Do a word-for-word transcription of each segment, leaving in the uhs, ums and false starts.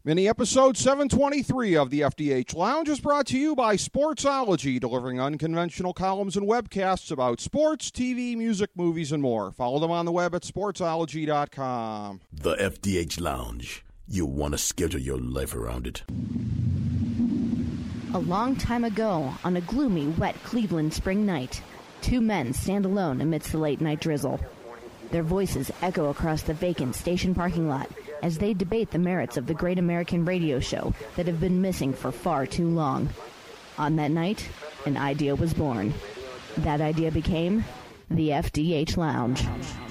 Mini episode seven twenty-three of the F D H Lounge is brought to you by Sportsology, delivering unconventional columns and webcasts about sports, T V, music, movies, and more. Follow them on the web at sportsology dot com. The F D H Lounge. You want to schedule your life around it. A long time ago, on a gloomy, wet Cleveland spring night, two men stand alone amidst the late-night drizzle. Their voices echo across the vacant station parking lot as they debate the merits of the great American radio show that have been missing for far too long. On that night, an idea was born. That idea became the F D H Lounge.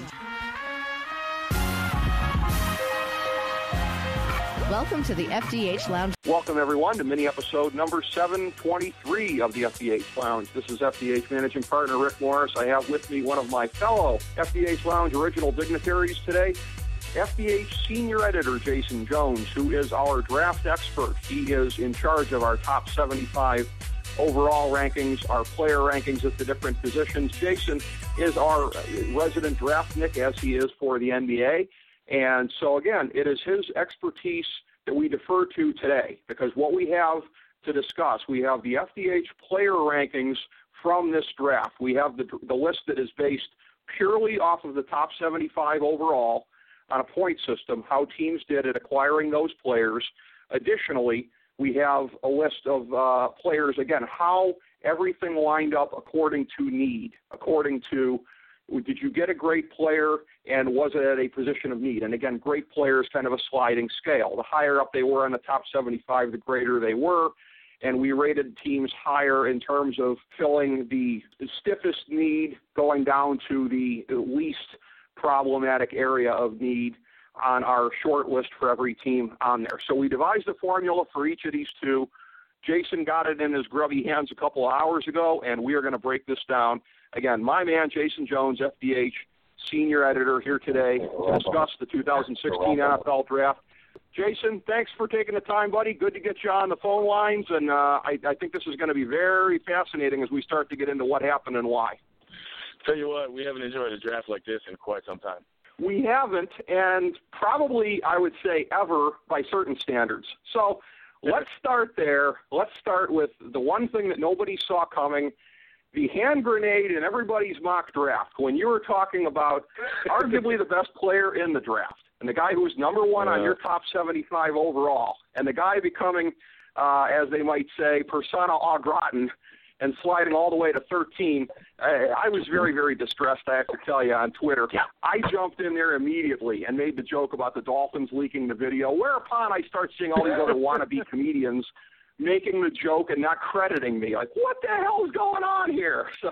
Welcome to the F D H Lounge. Welcome, everyone, to mini episode number seven twenty-three of the F D H Lounge. This is F D H Managing Partner Rick Morris. I have with me one of my fellow F D H Lounge original dignitaries today, F D H Senior Editor Jason Jones, who is our draft expert. He is in charge of our top seventy-five overall rankings, our player rankings at the different positions. Jason is our resident draftnik, as he is for the N B A. And so, again, it is his expertise that we defer to today, because what we have to discuss, we have the F D H player rankings from this draft. We have the, the list that is based purely off of the top seventy-five overall on a point system, how teams did at acquiring those players. Additionally, we have a list of uh, players, again, how everything lined up according to need, according to did you get a great player and was it at a position of need? And again, great players kind of a sliding scale. The higher up they were in the top seventy-five, the greater they were. And we rated teams higher in terms of filling the stiffest need going down to the least problematic area of need on our short list for every team on there. So we devised a formula for each of these two. Jason got it in his grubby hands a couple of hours ago, and we are going to break this down. Again, my man, Jason Jones, F D H Senior Editor, here today to discuss the two thousand sixteen N F L Draft. Jason, thanks for taking the time, buddy. Good to get you on the phone lines, and uh, I, I think this is going to be very fascinating as we start to get into what happened and why. Tell you what, we haven't enjoyed a draft like this in quite some time. We haven't, and probably, I would say, ever by certain standards. So let's start there. Let's start with the one thing that nobody saw coming, the hand grenade in everybody's mock draft when you were talking about arguably the best player in the draft and the guy who was number one on your top seventy-five overall and the guy becoming, uh, as they might say, persona au gratin and sliding all the way to thirteen. I, I was very, very distressed, I have to tell you, on Twitter. I jumped in there immediately and made the joke about the Dolphins leaking the video, whereupon I start seeing all these other wannabe comedians making the joke and not crediting me. Like, what the hell is going on here? So,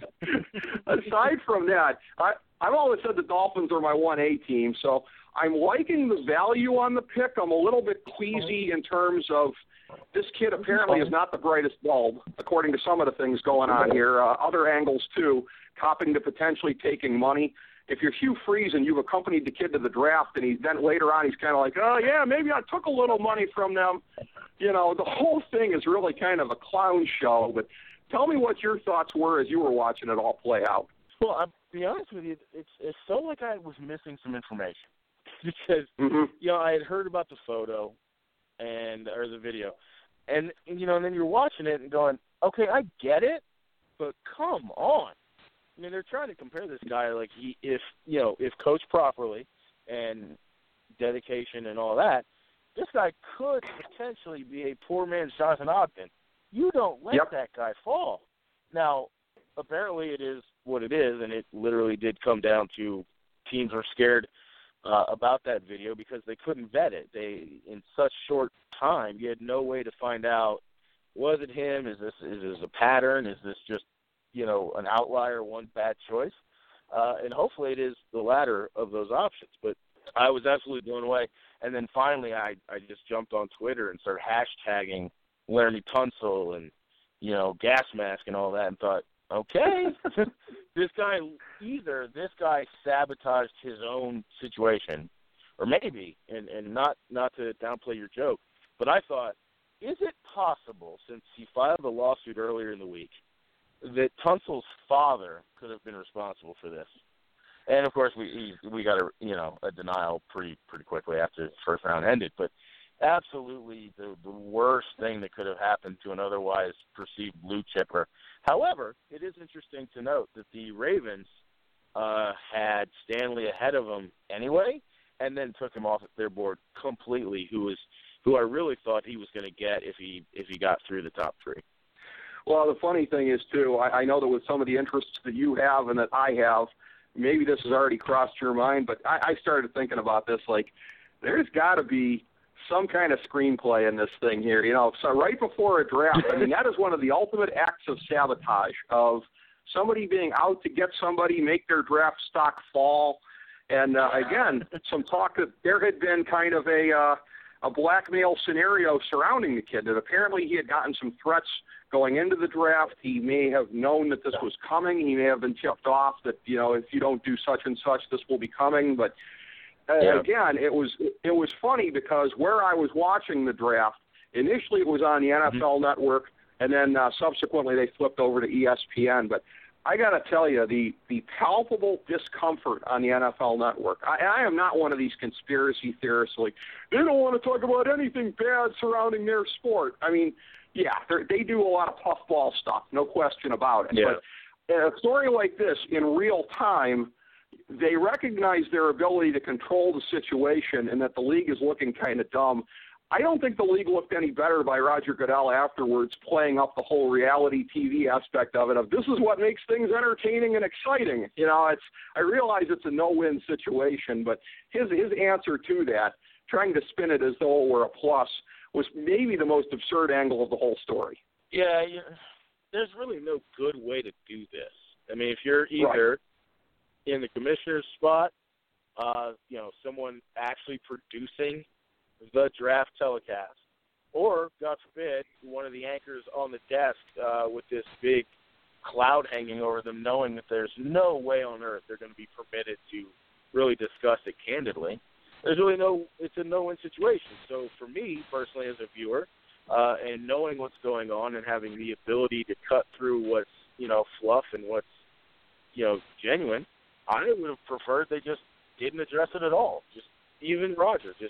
aside from that, I, I've always said the Dolphins are my one A team, so I'm liking the value on the pick. I'm a little bit queasy in terms of this kid apparently is not the brightest bulb, according to some of the things going on here. Uh, other angles, too, copping to potentially taking money. If you're Hugh Freeze and you've accompanied the kid to the draft and he then later on he's kind of like, oh, yeah, maybe I took a little money from them. You know, the whole thing is really kind of a clown show. But tell me what your thoughts were as you were watching it all play out. Well, I'll be honest with you, it's, it felt like I was missing some information. Because, mm-hmm. you know, I had heard about the photo and or the video. And, you know, and then you're watching it and going, okay, I get it, but come on. I mean, they're trying to compare this guy like he, if, you know, if coached properly and dedication and all that, this guy could potentially be a poor man's Jonathan Ogden. You don't let yep. that guy fall. Now, apparently it is what it is, and it literally did come down to teams are scared uh, about that video because they couldn't vet it. They, in such short time, you had no way to find out, was it him? Is this, is this a pattern? Is this just, you know, an outlier, one bad choice? Uh, and hopefully it is the latter of those options. But I was absolutely blown away. And then finally I, I just jumped on Twitter and started hashtagging Laremy Tunsil and, you know, gas mask and all that and thought, okay, this guy, either this guy sabotaged his own situation or maybe, and, and not, not to downplay your joke, but I thought, is it possible, since he filed a lawsuit earlier in the week, that Tunsil's father could have been responsible for this? And of course, we we got a you know a denial pretty pretty quickly after the first round ended. But absolutely the, the worst thing that could have happened to an otherwise perceived blue chipper. However, it is interesting to note that the Ravens uh, had Stanley ahead of them anyway, and then took him off their board completely, who was who I really thought he was going to get if he if he got through the top three. Well, the funny thing is, too, I, I know that with some of the interests that you have and that I have, maybe this has already crossed your mind, but I, I started thinking about this, like, there's got to be some kind of screenplay in this thing here. You know, so right before a draft, I mean, that is one of the ultimate acts of sabotage, of somebody being out to get somebody, make their draft stock fall. And, uh, again, some talk that there had been kind of a uh, a blackmail scenario surrounding the kid, that apparently he had gotten some threats going into the draft. He may have known that this was coming. He may have been tipped off that, you know, if you don't do such and such, this will be coming. But, uh, yeah. again, it was it was funny because where I was watching the draft, initially it was on the N F L mm-hmm. Network, and then uh, subsequently they flipped over to E S P N. But I got to tell you, the, the palpable discomfort on the N F L Network. I, I am not one of these conspiracy theorists like, they don't want to talk about anything bad surrounding their sport. I mean, yeah, they do a lot of puffball stuff, no question about it. Yeah. But a story like this, in real time, they recognize their ability to control the situation and that the league is looking kind of dumb. I don't think the league looked any better by Roger Goodell afterwards, playing up the whole reality T V aspect of it, of this is what makes things entertaining and exciting. You know, it's I realize it's a no-win situation, but his his answer to that, trying to spin it as though it were a plus, was maybe the most absurd angle of the whole story. Yeah, yeah. There's really no good way to do this. I mean, if you're either right. in the commissioner's spot, uh, you know, someone actually producing the draft telecast, or, God forbid, one of the anchors on the desk uh, with this big cloud hanging over them, knowing that there's no way on earth they're going to be permitted to really discuss it candidly. There's really no, it's a no-win situation. So for me, personally, as a viewer, uh, and knowing what's going on and having the ability to cut through what's, you know, fluff and what's, you know, genuine, I would have preferred they just didn't address it at all. Just, even Roger, just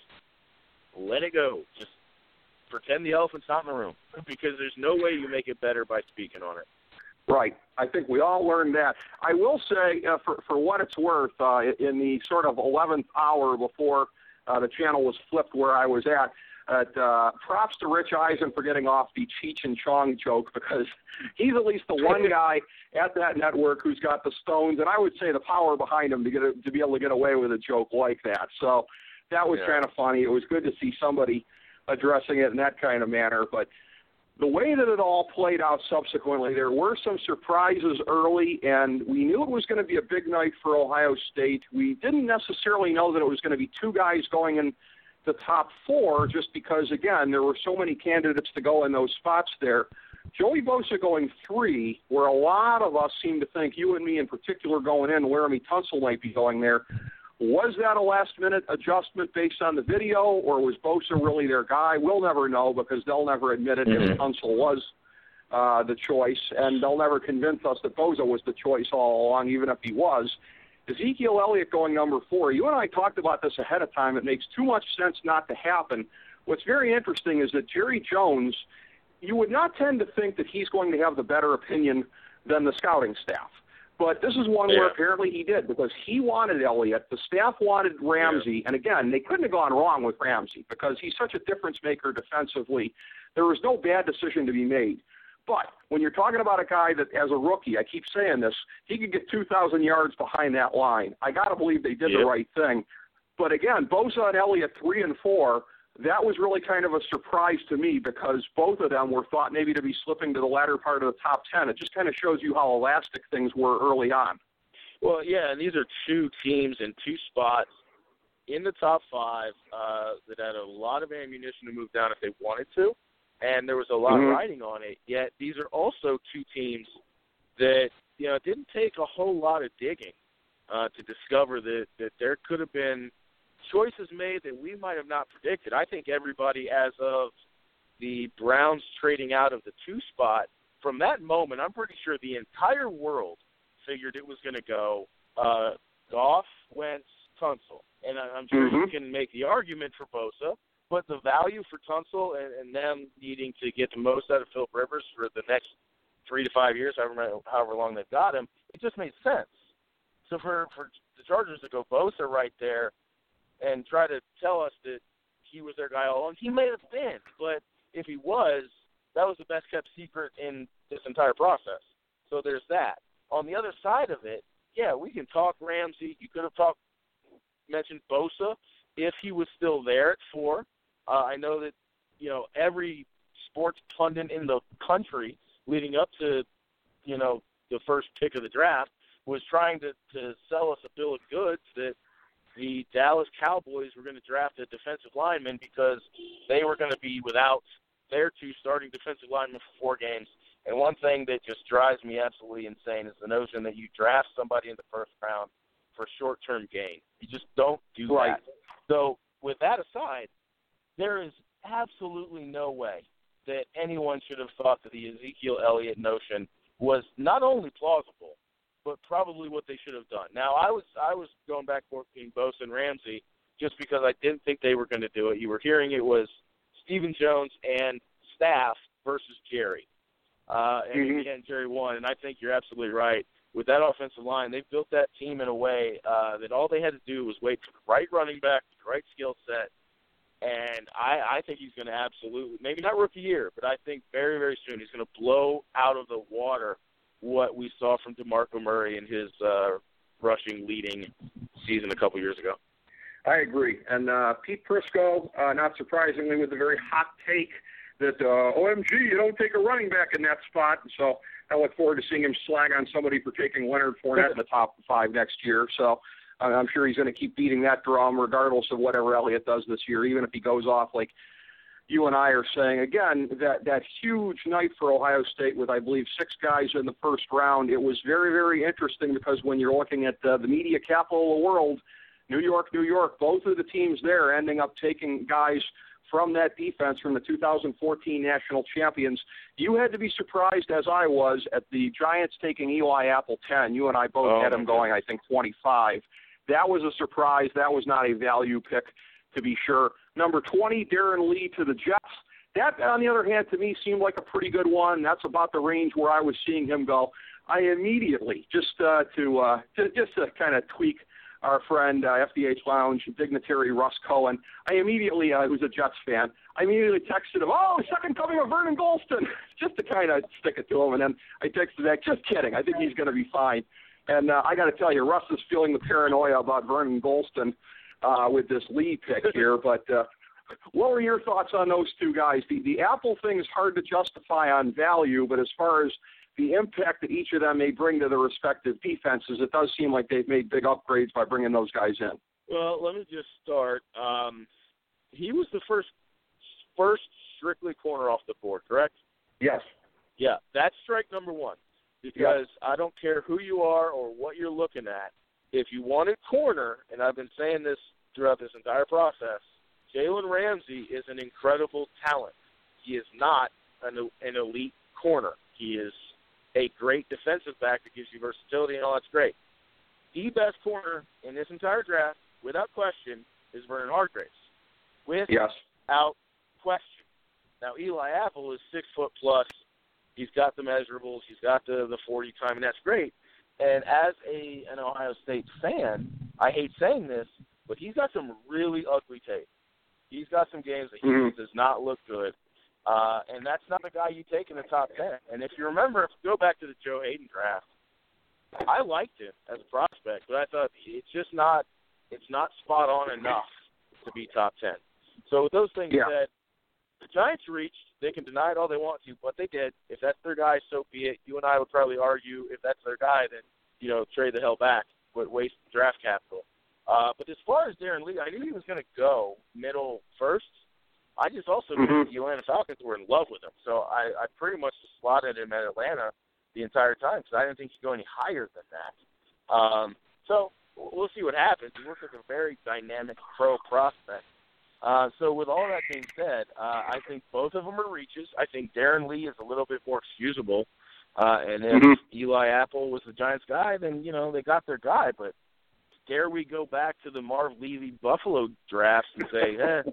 let it go. Just pretend the elephant's not in the room, because there's no way you make it better by speaking on it. Right. I think we all learned that. I will say, uh, for, for what it's worth, uh, in the sort of eleventh hour before uh, the channel was flipped where I was at, at uh, props to Rich Eisen for getting off the Cheech and Chong joke, because he's at least the one guy at that network who's got the stones, and I would say the power behind him to get a, to be able to get away with a joke like that. So that was yeah. kind of funny. It was good to see somebody addressing it in that kind of manner. But the way that it all played out subsequently, there were some surprises early, and we knew it was going to be a big night for Ohio State. We didn't necessarily know that it was going to be two guys going in the top four, just because, again, there were so many candidates to go in those spots there. Joey Bosa going three, where a lot of us seem to think, you and me in particular going in, Laramie Tunsil might be going there. Was that a last-minute adjustment based on the video, or was Bosa really their guy? We'll never know, because they'll never admit it mm-hmm. if Tunsil was uh, the choice, and they'll never convince us that Bosa was the choice all along, even if he was. Ezekiel Elliott going number four. You and I talked about this ahead of time. It makes too much sense not to happen. What's very interesting is that Jerry Jones, you would not tend to think that he's going to have the better opinion than the scouting staff. But this is one yeah. where apparently he did, because he wanted Elliott. The staff wanted Ramsey. Yeah. And, again, they couldn't have gone wrong with Ramsey, because he's such a difference maker defensively. There was no bad decision to be made. But when you're talking about a guy that, as a rookie, I keep saying this, he could get two thousand yards behind that line. I got to believe they did yep. the right thing. But, again, Bosa and Elliott three and four, that was really kind of a surprise to me, because both of them were thought maybe to be slipping to the latter part of the top ten. It just kind of shows you how elastic things were early on. Well, yeah, and these are two teams in two spots in the top five uh, that had a lot of ammunition to move down if they wanted to, and there was a lot mm-hmm. riding on it. Yet these are also two teams that, you know, it didn't take a whole lot of digging uh, to discover that, that there could have been choices made that we might have not predicted. I think everybody, as of the Browns trading out of the two spot, from that moment, I'm pretty sure the entire world figured it was going to go uh, Goff, Wentz, Tunsil. And I'm sure mm-hmm. you can make the argument for Bosa, but the value for Tunsil and, and them needing to get the most out of Philip Rivers for the next three to five years, however, however long they've got him, it just made sense. So for, for the Chargers to go Bosa right there and try to tell us that he was their guy all along, he may have been, but if he was, that was the best kept secret in this entire process. So there's that. On the other side of it, yeah, we can talk Ramsey. You could have talked, mentioned Bosa if he was still there at four. Uh, I know that, you know, every sports pundit in the country leading up to, you know, the first pick of the draft was trying to, to sell us a bill of goods that the Dallas Cowboys were going to draft a defensive lineman because they were going to be without their two starting defensive linemen for four games. And one thing that just drives me absolutely insane is the notion that you draft somebody in the first round for short-term gain. You just don't do right. that. So with that aside, there is absolutely no way that anyone should have thought that the Ezekiel Elliott notion was not only plausible, but probably what they should have done. Now, I was I was going back between Bosa and Ramsey just because I didn't think they were going to do it. You were hearing it was Stephen Jones and staff versus Jerry. Uh, and mm-hmm. again, Jerry won, and I think you're absolutely right. With that offensive line, they've built that team in a way uh, that all they had to do was wait for the right running back, the right skill set, and I, I think he's going to absolutely, maybe not rookie year, but I think very, very soon he's going to blow out of the water what we saw from DeMarco Murray in his uh, rushing leading season a couple years ago. I agree. And uh, Pete Prisco, uh, not surprisingly, with a very hot take that, uh, O M G, you don't take a running back in that spot. And so I look forward to seeing him slag on somebody for taking Leonard Fournette in the top five next year. So uh, I'm sure he's going to keep beating that drum regardless of whatever Elliott does this year, even if he goes off like you and I are saying. Again, that, that huge night for Ohio State with, I believe, six guys in the first round, it was very, very interesting because when you're looking at uh, the media capital of the world, New York, New York, both of the teams there ending up taking guys from that defense from the two thousand fourteen national champions. You had to be surprised, as I was, at the Giants taking Eli Apple ten. You and I both oh, had him going, I think, twenty-five. That was a surprise. That was not a value pick, to be sure. Number twenty, Darren Lee to the Jets. That, on the other hand, to me seemed like a pretty good one. That's about the range where I was seeing him go. I immediately, just uh, to uh, to, just to kind of tweak our friend, uh, F D H Lounge dignitary Russ Cohen, I immediately, uh, who's a Jets fan, I immediately texted him, oh, second coming of Vernon Golston, just to kind of stick it to him. And then I texted back, just kidding, I think he's going to be fine. And uh, I got to tell you, Russ is feeling the paranoia about Vernon Golston uh, with this Lee pick here. But uh, what were your thoughts on those two guys? The, the Apple thing is hard to justify on value, but as far as the impact that each of them may bring to their respective defenses, it does seem like they've made big upgrades by bringing those guys in. Well, let me just start. Um, he was the first first strictly corner off the board, correct? Yes. Yeah, that's strike number one. Because yep. I don't care who you are or what you're looking at. If you wanted corner, and I've been saying this throughout this entire process, Jalen Ramsey is an incredible talent. He is not an, an elite corner. He is a great defensive back that gives you versatility, and all that's great. The best corner in this entire draft, without question, is Vernon Hargreaves. Without yes. question. Now, Eli Apple is six foot plus. He's got the measurables. He's got the, the forty time, and that's great. And as a an Ohio State fan, I hate saying this, but he's got some really ugly tape. He's got some games that he mm-hmm. does not look good. Uh, and that's not the guy you take in the top ten. And if you remember, if you go back to the Joe Hayden draft, I liked him as a prospect, but I thought it's just not it's not spot on enough to be top ten. So with those things yeah. said, the Giants reached. They can deny it all they want to, but they did. If that's their guy, so be it. You and I would probably argue if that's their guy, then, you know, trade the hell back, but waste draft capital. Uh, but as far as Darren Lee, I knew he was going to go middle first. I just also mm-hmm. knew the Atlanta Falcons were in love with him. So I, I pretty much just slotted him at Atlanta the entire time because I didn't think he'd go any higher than that. Um, so we'll see what happens. He looks like a very dynamic pro prospect. Uh, so with all that being said, uh, I think both of them are reaches. I think Darren Lee is a little bit more excusable. Uh, and if mm-hmm. Eli Apple was the Giants' guy, then, you know, they got their guy. But dare we go back to the Marv Levy Buffalo drafts and say, eh,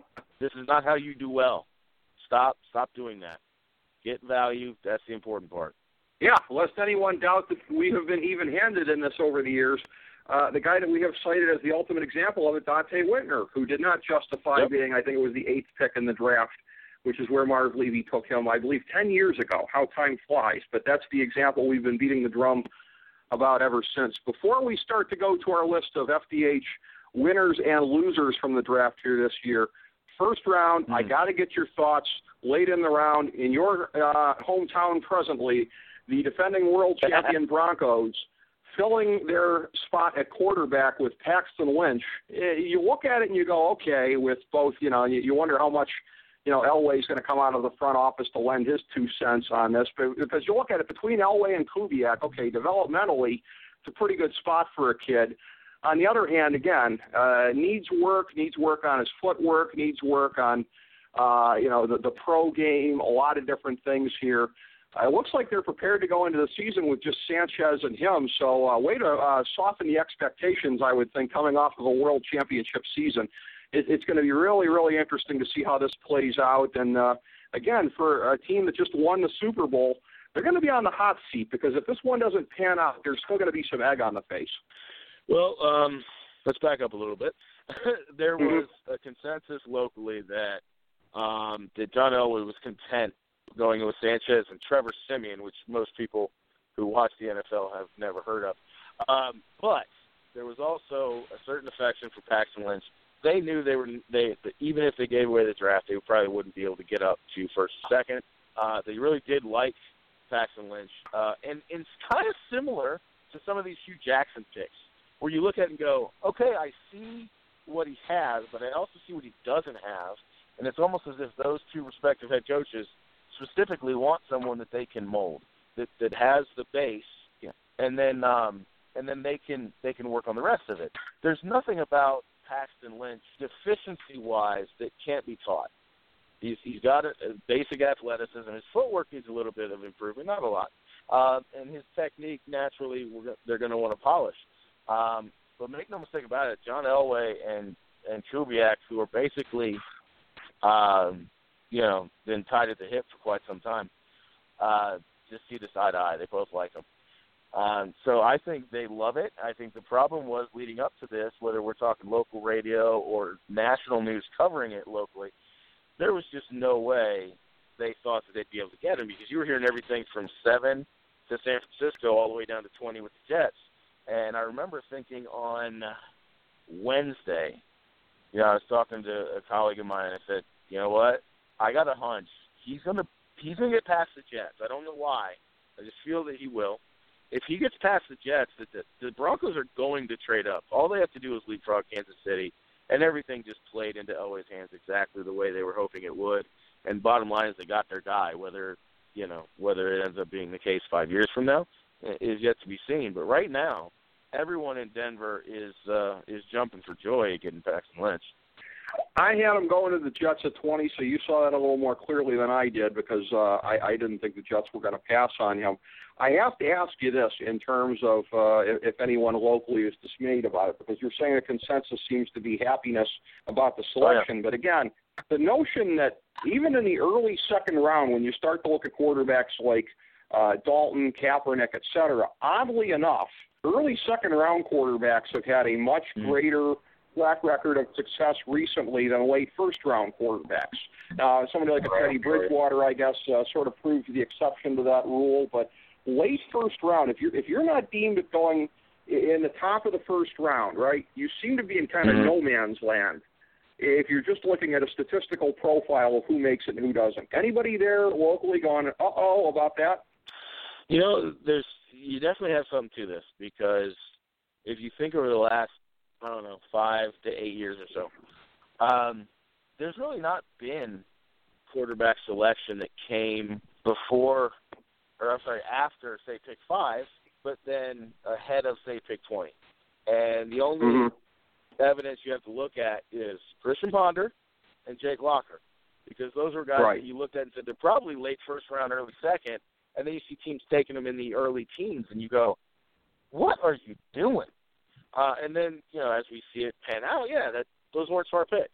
This is not how you do well. Stop, stop doing that. Get value. That's the important part. Yeah, lest anyone doubt that we have been even-handed in this over the years. Uh, the guy that we have cited as the ultimate example of it, Dante Whitner, who did not justify yep. being, I think it was the eighth pick in the draft, which is where Marv Levy took him, I believe, ten years ago. How time flies. But that's the example we've been beating the drum about ever since. Before we start to go to our list of F D H winners and losers from the draft here this year, first round, mm-hmm. I got to get your thoughts late in the round. In your uh, hometown presently, the defending world champion Broncos, filling their spot at quarterback with Paxton Lynch. You look at it and you go, okay, with both, you know, you wonder how much, you know, Elway's going to come out of the front office to lend his two cents on this. But because you look at it between Elway and Kubiak, okay, developmentally, it's a pretty good spot for a kid. On the other hand, again, uh, needs work, needs work on his footwork, needs work on, uh, you know, the, the pro game, a lot of different things here. Uh, it looks like they're prepared to go into the season with just Sanchez and him. So uh, way to uh, soften the expectations, I would think, coming off of a world championship season. It, it's going to be really, really interesting to see how this plays out. And, uh, again, for a team that just won the Super Bowl, they're going to be on the hot seat because if this one doesn't pan out, there's still going to be some egg on the face. Well, um, let's back up a little bit. There mm-hmm. was a consensus locally that, um, that John Elway was content going with Sanchez and Trevor Siemian, which most people who watch the N F L have never heard of. Um, but there was also a certain affection for Paxton Lynch. They knew they were they even if they gave away the draft, they probably wouldn't be able to get up to first or second. Uh, they really did like Paxton Lynch, uh, and, and it's kind of similar to some of these Hugh Jackson picks, where you look at it and go, okay, I see what he has, but I also see what he doesn't have, and it's almost as if those two respective head coaches specifically want someone that they can mold, that that has the base, yeah. and then um, and then they can they can work on the rest of it. There's nothing about Paxton Lynch deficiency-wise that can't be taught. He's he's got a, a basic athleticism. His footwork needs a little bit of improvement, not a lot, uh, and his technique naturally we're, they're going to want to polish. Um, but make no mistake about it, John Elway and and Kubiak, who are basically um, you know, been tied at the hip for quite some time. Uh, just see this eye to eye. They both like him. Um, so I think they love it. I think the problem was leading up to this, whether we're talking local radio or national news covering it locally, there was just no way they thought that they'd be able to get him because you were hearing everything from seven to San Francisco all the way down to twenty with the Jets. And I remember thinking on Wednesday, you know, I was talking to a colleague of mine and I said, you know what? I got a hunch. He's gonna he's gonna get past the Jets. I don't know why. I just feel that he will. If he gets past the Jets, the, the, the Broncos are going to trade up. All they have to do is leapfrog Kansas City, and everything just played into Elway's hands exactly the way they were hoping it would. And bottom line is they got their guy. Whether you know whether it ends up being the case five years from now is yet to be seen. But right now, everyone in Denver is uh, is jumping for joy at getting Paxton Lynch. I had him going to the Jets at twenty, so you saw that a little more clearly than I did because uh, I, I didn't think the Jets were going to pass on him. I have to ask you this in terms of uh, if, if anyone locally is dismayed about it, because you're saying the consensus seems to be happiness about the selection. Oh, yeah. But again, the notion that even in the early second round, when you start to look at quarterbacks like uh, Dalton, Kaepernick, et cetera, oddly enough, early second round quarterbacks have had a much mm. greater track record of success recently than late first-round quarterbacks. Uh, somebody like a Teddy Bridgewater, I guess, uh, sort of proved the exception to that rule. But late first round, if you're if you're not deemed at going in the top of the first round, right, you seem to be in kind of mm-hmm. no man's land. If you're just looking at a statistical profile of who makes it and who doesn't. Anybody there locally going, uh-oh, about that? You know, there's you definitely have something to this because if you think over the last I don't know, five to eight years or so. Um, there's really not been quarterback selection that came before, or I'm sorry, after, say, pick five, but then ahead of, say, pick twenty. And the only mm-hmm. evidence you have to look at is Christian Ponder and Jake Locker, because those are guys right. that you looked at and said they're probably late first round, early second, and then you see teams taking them in the early teens, and you go, what are you doing? Uh, and then, you know, as we see it pan out, yeah, that those weren't smart picks.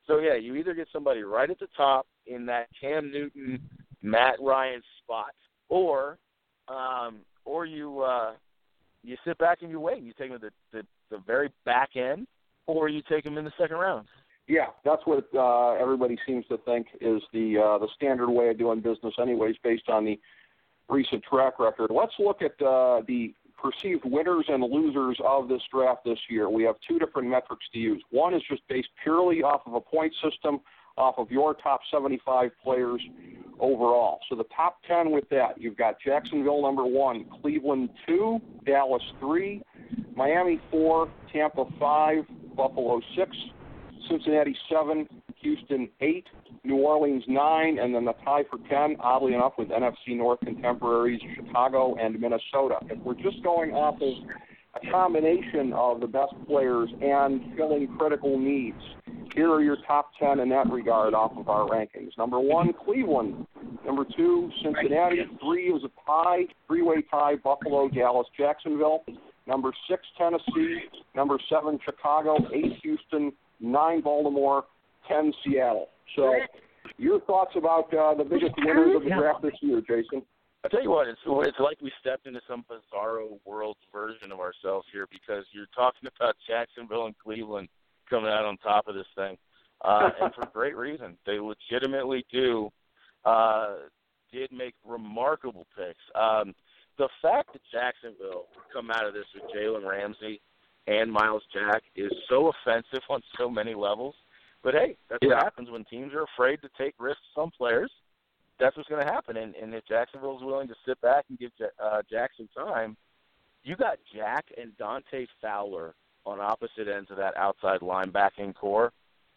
So, yeah, you either get somebody right at the top in that Cam Newton, Matt Ryan spot, or um, or you uh, you sit back and you wait. And you take them at the, the, the very back end, or you take them in the second round. Yeah, that's what uh, everybody seems to think is the uh, the standard way of doing business anyways, based on the recent track record. Let's look at uh, the perceived winners and losers of this draft this year. We have two different metrics to use. One is just based purely off of a point system, off of your top seventy-five players overall. So the top ten with that, you've got Jacksonville number one, Cleveland two, Dallas three, Miami four, Tampa five, Buffalo six, Cincinnati seven, Houston eight, New Orleans nine, and then the tie for ten, oddly enough, with N F C North contemporaries Chicago and Minnesota. If we're just going off of a combination of the best players and filling critical needs, here are your top ten in that regard off of our rankings. Number one, Cleveland. Number two, Cincinnati. Three was a tie, three-way tie, Buffalo, Dallas, Jacksonville. Number six, Tennessee. Number seven, Chicago. Eight, Houston. Nine, Baltimore. Ten, Seattle. So your thoughts about uh, the biggest winners of the draft this year, Jason? I'll tell you what, it's, it's like we stepped into some bizarro world version of ourselves here, because you're talking about Jacksonville and Cleveland coming out on top of this thing, uh, and for great reason. They legitimately do uh, did make remarkable picks. Um, the fact that Jacksonville come out of this with Jalen Ramsey and Myles Jack is so offensive on so many levels. But, hey, that's yeah. what happens when teams are afraid to take risks on players. That's what's going to happen. And, and if Jacksonville's willing to sit back and give uh, Jack some time, you got Jack and Dante Fowler on opposite ends of that outside linebacking core.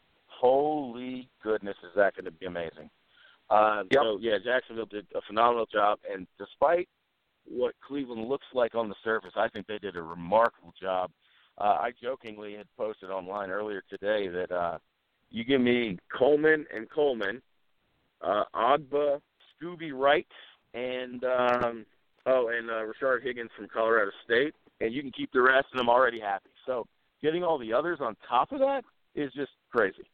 Holy goodness, is that going to be amazing. Uh, yep. So, yeah, Jacksonville did a phenomenal job. And despite what Cleveland looks like on the surface, I think they did a remarkable job. Uh, I jokingly had posted online earlier today that uh, you give me Coleman and Coleman, uh, Agba, Scooby Wright, and um, oh, and uh, Rashard Higgins from Colorado State, and you can keep the rest, and I'm already happy. So getting all the others on top of that is just crazy.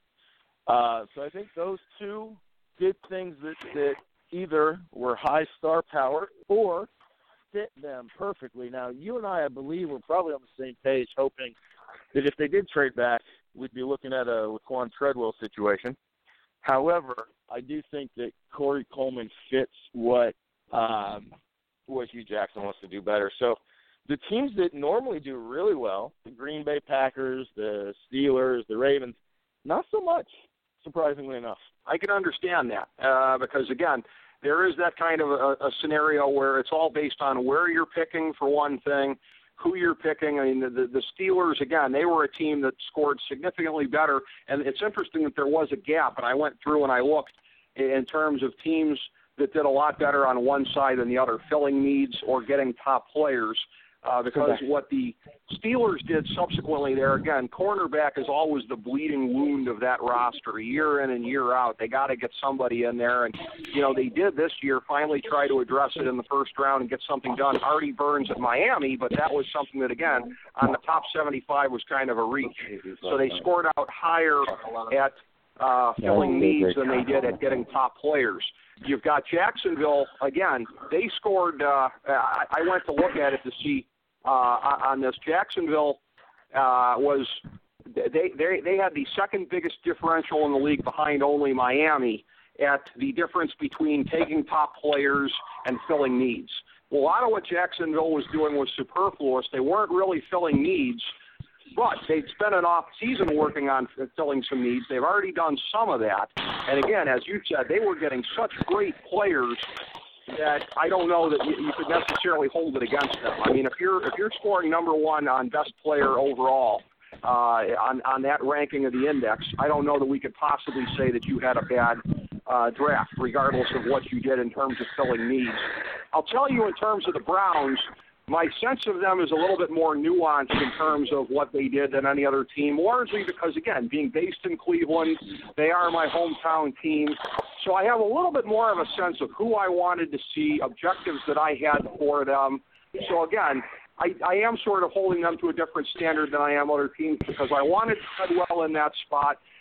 Uh, so I think those two did things that, that either were high star power or fit them perfectly. Now, you and I, I believe, we're probably on the same page, hoping that if they did trade back, we'd be looking at a Laquan Treadwell situation. However, I do think that Corey Coleman fits what um, what Hugh Jackson wants to do better. So the teams that normally do really well, the Green Bay Packers, the Steelers, the Ravens, not so much, surprisingly enough. I can understand that uh, because, again, there is that kind of a, a scenario where it's all based on where you're picking, for one thing, who you're picking. I mean, the, the Steelers, again, they were a team that scored significantly better, and it's interesting that there was a gap, and I went through and I looked in terms of teams that did a lot better on one side than the other, filling needs or getting top players. Uh, because what the Steelers did subsequently there, again, cornerback is always the bleeding wound of that roster, year in and year out. They got to get somebody in there. And, you know, they did this year finally try to address it in the first round and get something done. Artie Burns at Miami, but that was something that, again, on the top seventy-five was kind of a reach. So they scored out higher at uh, filling needs than they did at getting top players. You've got Jacksonville, again, they scored, uh, I, I went to look at it to see uh, on this. Jacksonville uh, was, they, they, they had the second biggest differential in the league behind only Miami at the difference between taking top players and filling needs. Well, a lot of what Jacksonville was doing was superfluous. They weren't really filling needs, but they'd spent an off season working on filling some needs. They've already done some of that. And again, as you said, they were getting such great players that I don't know that you, you could necessarily hold it against them. I mean, if you're if you're scoring number one on best player overall uh, on on that ranking of the index, I don't know that we could possibly say that you had a bad uh, draft, regardless of what you did in terms of filling needs. I'll tell you, in terms of the Browns, my sense of them is a little bit more nuanced in terms of what they did than any other team, largely because, again, being based in Cleveland, they are my hometown team. So I have a little bit more of a sense of who I wanted to see, objectives that I had for them. So, again, I, I am sort of holding them to a different standard than I am other teams because I wanted Treadwell in that spot.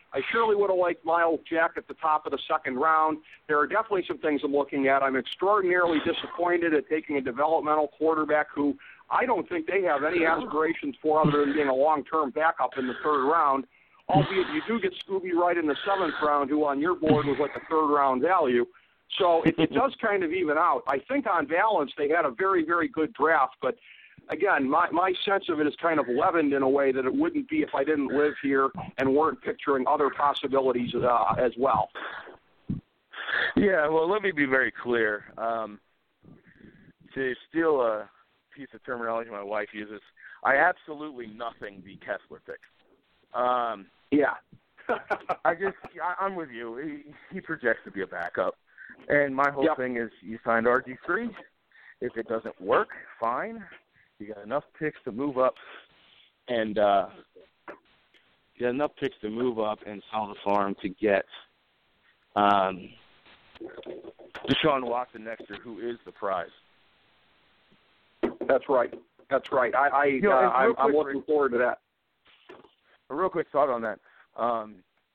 I surely would have liked Miles Jack at the top of the second round. There are definitely some things I'm looking at. I'm extraordinarily disappointed at taking a developmental quarterback who I don't think they have any aspirations for other than being a long-term backup in the third round, albeit you do get Scooby Wright in the seventh round, who on your board was like a third-round value. So it, it does kind of even out. I think on balance they had a very, very good draft, but again, my, my sense of it is kind of leavened in a way that it wouldn't be if I didn't live here and weren't picturing other possibilities uh, as well. Yeah, well, let me be very clear. Um, to steal a piece of terminology my wife uses, I absolutely nothing the Kessler pick. Um, yeah. I just, I, I'm with you. He, he projects to be a backup. And my whole yep. thing is you signed R G three. If it doesn't work, fine. You got enough picks to move up and uh, you got enough picks to move up and sell the farm to get um, Deshaun Watson next year, who is the prize. That's right. That's right. I, I you know, uh, I'm, quick, I'm looking forward to that. A real quick thought on that. Um,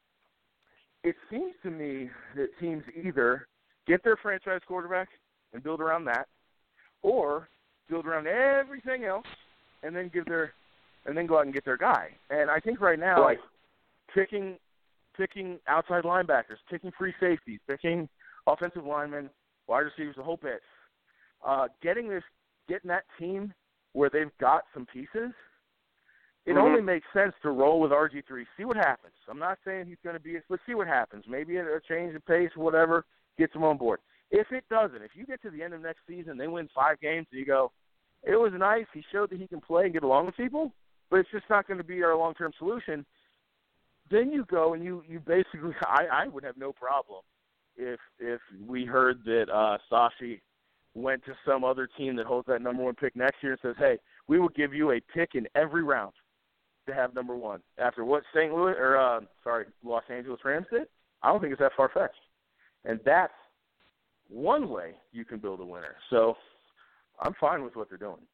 it seems to me that teams either get their franchise quarterback and build around that, or build around everything else, and then give their, and then go out and get their guy. And I think right now, right. picking, picking outside linebackers, picking free safeties, picking offensive linemen, wide receivers, the whole bit, uh, getting this, getting that team where they've got some pieces. It mm-hmm. only makes sense to roll with R G three. See what happens. I'm not saying he's going to be. Let's see what happens. Maybe a change of pace, whatever, gets him on board. If it doesn't, if you get to the end of next season, they win five games, and you go, it was nice. He showed that he can play and get along with people, but it's just not going to be our long-term solution. Then you go and you, you basically, I, I would have no problem if if we heard that uh, Sashi went to some other team that holds that number one pick next year and says, hey, we will give you a pick in every round to have number one. After what Saint Louis, or uh, sorry, Los Angeles Rams did, I don't think it's that far-fetched. And that's one way you can build a winner. So I'm fine with what they're doing.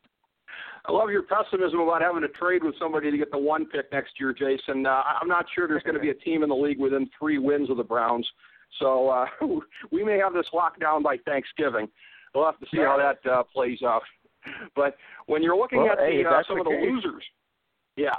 I love your pessimism about having to trade with somebody to get the one pick next year, Jason. Uh, I'm not sure there's going to be a team in the league within three wins of the Browns. So uh, we may have this locked down by Thanksgiving. We'll have to see how that uh, plays out. But when you're looking well, at hey, the, uh, some the of the case. losers, yeah,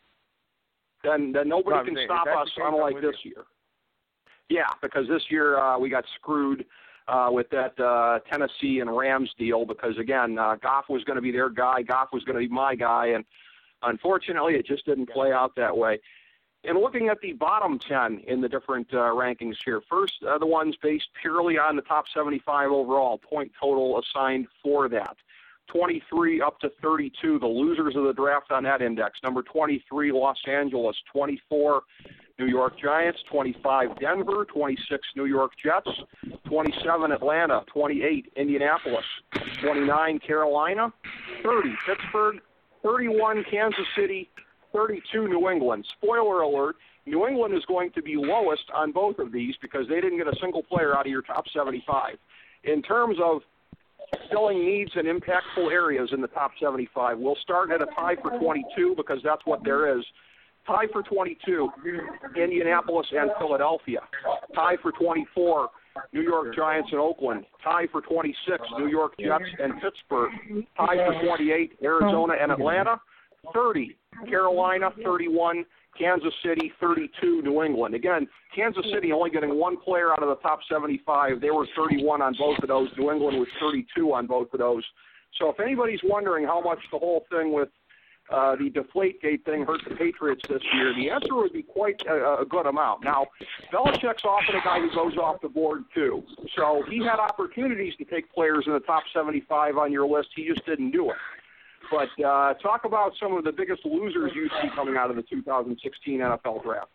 then, then nobody no, can saying, stop us, case, unlike this you. year. Yeah, because this year uh, we got screwed uh, with that uh, Tennessee and Rams deal because, again, uh, Goff was going to be their guy. Goff was going to be my guy. And unfortunately, it just didn't play out that way. And looking at the bottom ten in the different uh, rankings here, first, uh, the ones based purely on the top seventy-five overall, point total assigned for that. twenty-three up to thirty-two, the losers of the draft on that index. Number twenty-three, Los Angeles. twenty-four, New York Giants. twenty-five, Denver. twenty-six, New York Jets. twenty-seven, Atlanta. twenty-eight, Indianapolis. twenty-nine, Carolina. thirty, Pittsburgh. thirty-one, Kansas City. thirty-two, New England. Spoiler alert, New England is going to be lowest on both of these because they didn't get a single player out of your top seventy-five. In terms of filling needs in impactful areas in the top seventy-five, we'll start at a tie for twenty-two because that's what there is. Tie for twenty-two, Indianapolis and Philadelphia. Tie for twenty-four, New York Giants and Oakland. Tie for twenty-six, New York Jets and Pittsburgh. Tie for twenty-eight, Arizona and Atlanta. thirty, Carolina. thirty-one, Kansas City. thirty-two, New England. Again, Kansas City only getting one player out of the top seventy-five. They were thirty-one on both of those. New England was thirty-two on both of those. So if anybody's wondering how much the whole thing with uh, the Deflategate thing hurt the Patriots this year, the answer would be quite a, a good amount. Now, Belichick's often a guy who goes off the board too. So he had opportunities to take players in the top seventy-five on your list. He just didn't do it. But uh, talk about some of the biggest losers you see coming out of the two thousand sixteen N F L draft.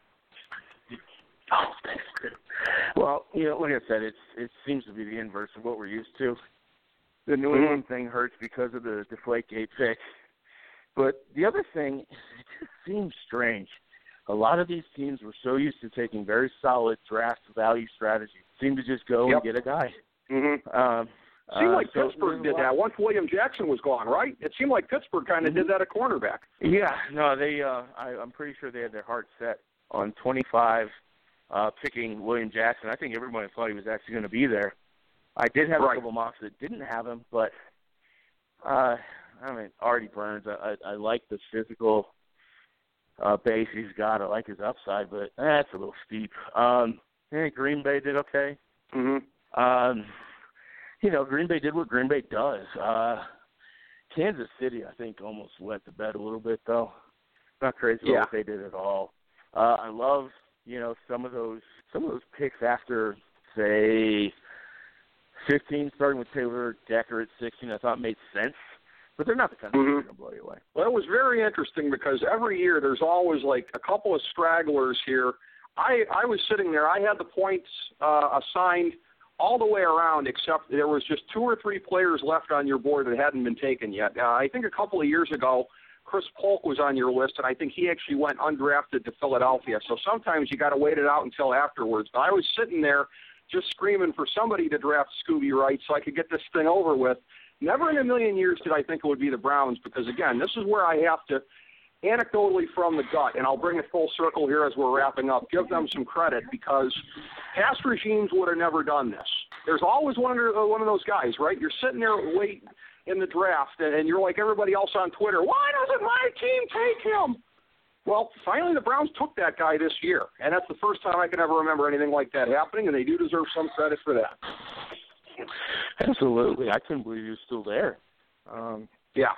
Oh, that's good. Well, you know, like I said, it's it seems to be the inverse of what we're used to. The New Mm-hmm. England thing hurts because of the Deflategate pick. But the other thing, it just seems strange. A lot of these teams were so used to taking very solid draft value strategies, seem to just go Yep. and get a guy. Mm-hmm. Um, seemed uh, like so Pittsburgh did that once William Jackson was gone, right? It seemed like Pittsburgh kind of Mm-hmm. did that at cornerback. Yeah, no, they. Uh, I, I'm pretty sure they had their heart set on twenty-five, uh, picking William Jackson. I think everybody thought he was actually going to be there. I did have right. a couple mocks that didn't have him, but uh, I mean, Artie Burns, I, I, I like the physical uh, base he's got. I like his upside, but that's a little steep. Um, yeah, Green Bay did okay. Mm-hmm. Um, you know, Green Bay did what Green Bay does. Uh, Kansas City, I think, almost went to bed a little bit, though. Not crazy about yeah. what they did at all. Uh, I love, you know, some of those some of those picks after, say, fifteen, starting with Taylor Decker at sixteen, I thought made sense. But they're not the kind of mm-hmm. thing that blow you away. Well, it was very interesting because every year there's always like a couple of stragglers here. I, I was sitting there. I had the points uh, assigned all the way around, except there was just two or three players left on your board that hadn't been taken yet. Uh, I think a couple of years ago, Chris Polk was on your list, and I think he actually went undrafted to Philadelphia. So sometimes you got to wait it out until afterwards. But I was sitting there just screaming for somebody to draft Scooby Wright so I could get this thing over with. Never in a million years did I think it would be the Browns because, again, this is where I have to, anecdotally from the gut, and I'll bring it full circle here as we're wrapping up, give them some credit because past regimes would have never done this. There's always one of, one of those guys, right? You're sitting there waiting in the draft, and you're like everybody else on Twitter, why doesn't my team take him? Well, finally the Browns took that guy this year, and that's the first time I can ever remember anything like that happening, and they do deserve some credit for that. Absolutely. I couldn't believe he was still there. Um, yeah.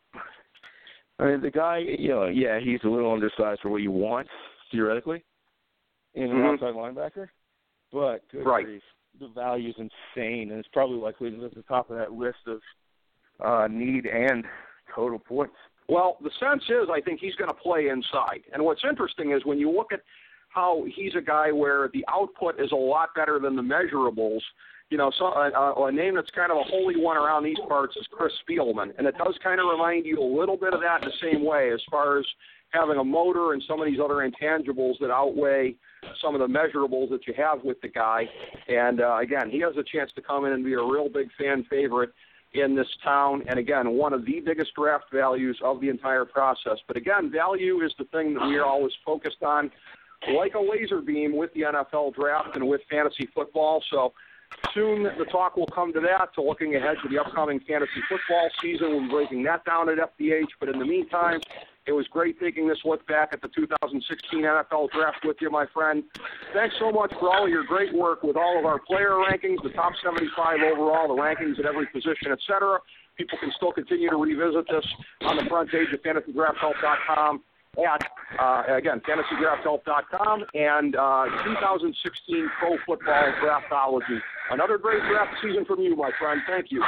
I mean, the guy, you know, yeah, he's a little undersized for what you want, theoretically, in an mm-hmm. outside linebacker. But, good right. grief, the value is insane, and it's probably likely to be at the top of that list of uh, need and total points. Well, the sense is I think he's going to play inside. And what's interesting is when you look at how he's a guy where the output is a lot better than the measurables, you know, so, uh, a name that's kind of a holy one around these parts is Chris Spielman. And it does kind of remind you a little bit of that in the same way as far as having a motor and some of these other intangibles that outweigh some of the measurables that you have with the guy. And, uh, again, he has a chance to come in and be a real big fan favorite in this town, and again, one of the biggest draft values of the entire process. But again, value is the thing that we are always focused on, like a laser beam with the N F L draft and with fantasy football. So soon the talk will come to that, to looking ahead to the upcoming fantasy football season. We'll be breaking that down at F D H, but in the meantime, it was great taking this look back at the two thousand sixteen N F L Draft with you, my friend. Thanks so much for all of your great work with all of our player rankings, the top seventy-five overall, the rankings at every position, et cetera. People can still continue to revisit this on the front page of fantasy draft help dot com at, uh, again, fantasy draft help dot com and uh, two thousand sixteen Pro Football Draftology. Another great draft season from you, my friend. Thank you.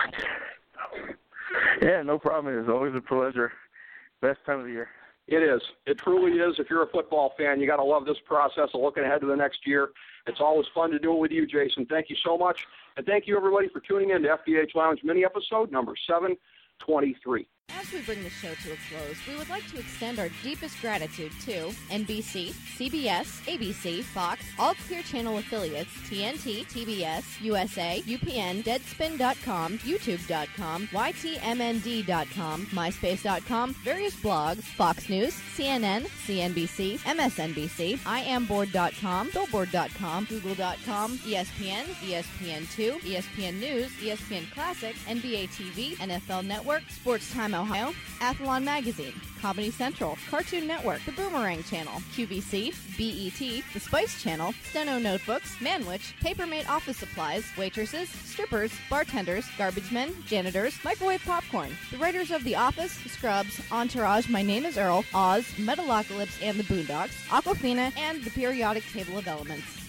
Yeah, no problem. It's always a pleasure. Best time of the year. It is. It truly is. If you're a football fan, you got to love this process of looking ahead to the next year. It's always fun to do it with you, Jason. Thank you so much. And thank you, everybody, for tuning in to F D H Lounge mini-episode number seven twenty-three. As we bring the show to a close, we would like to extend our deepest gratitude to N B C, C B S, A B C, Fox, all Clear Channel affiliates, T N T, T B S, U S A, U P N, Deadspin dot com, YouTube dot com, Y T M N D dot com, MySpace dot com, various blogs, Fox News, C N N, C N B C, M S N B C, I am board dot com, Billboard dot com, Google dot com, E S P N, E S P N two, E S P N News, E S P N Classic, N B A T V, N F L Network, Sports Time Ohio, Athlon Magazine, Comedy Central, Cartoon Network, The Boomerang Channel, Q V C, B E T, The Spice Channel, Steno Notebooks, Manwich, Papermate Office Supplies, waitresses, strippers, bartenders, garbage men, janitors, microwave popcorn, the writers of The Office, Scrubs, Entourage, My Name is Earl, Oz, Metalocalypse and the Boondocks, Aquafina, and The Periodic Table of Elements.